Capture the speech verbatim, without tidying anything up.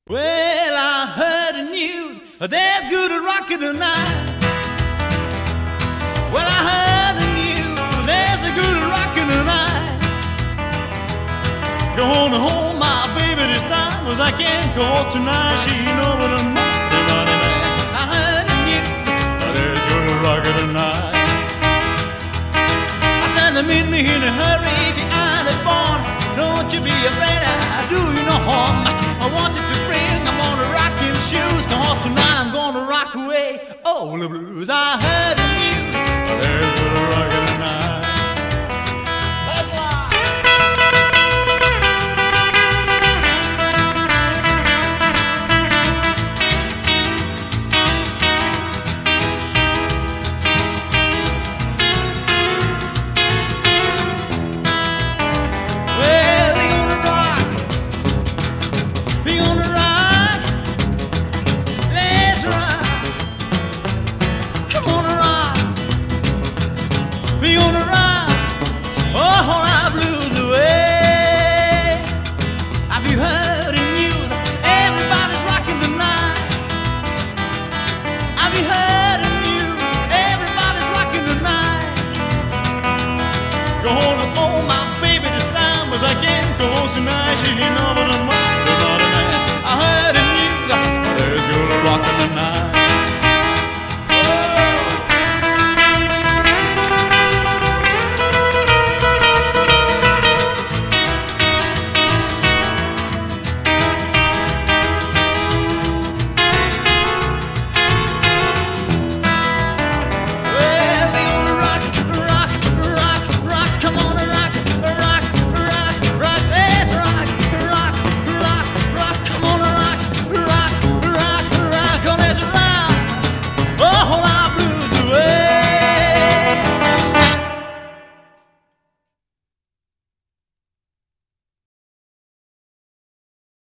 Well, I heard the news, there's good rockin' tonight. Well, I heard the news, there's a good rockin' tonight. Gonna hold my baby this time, as I can, 'cause tonight she know what I'm money man. I heard the news, there's good rockin' tonight. I said, meet me in a hurry behind the barn. Don't you be afraid, I do you no harm. I want you to bring, I'm gonna rock him shoes, 'cause tonight I'm gonna rock away all the blues. I heard the news, there's good rockin' tonight. Let's rock. Well, we gonna rock, we gonna rock, let's rock. Come on and rock, we gonna rock, oh, all our blues away. Have you heard the news? Everybody's rocking tonight. Have you heard the news? Everybody's rocking tonight. Gonna hold my baby this time as I can, 'cause tonight she know what I'm